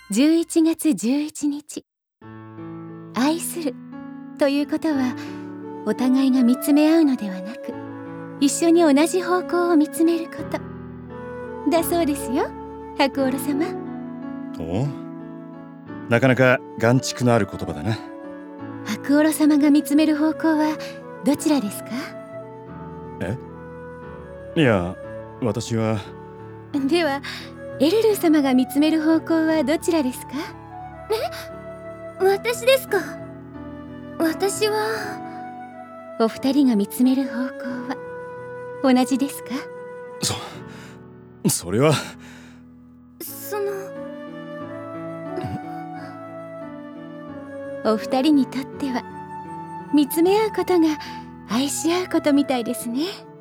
11月11日。愛するということは、お互いが見つめ合うのではなく、一緒に同じ方向を見つめることだそうですよ、白オロ様。 おう、なかなか眼蓄のある言葉だな。 白オロ様が見つめる方向はどちらですか？ いや、私は。 では、エルルー様が見つめる方向はどちらですか？ 私ですか？私は。 お二人が見つめる方向は同じですか？ それは。 お二人にとっては見つめ合うことが愛し合うことみたいですね。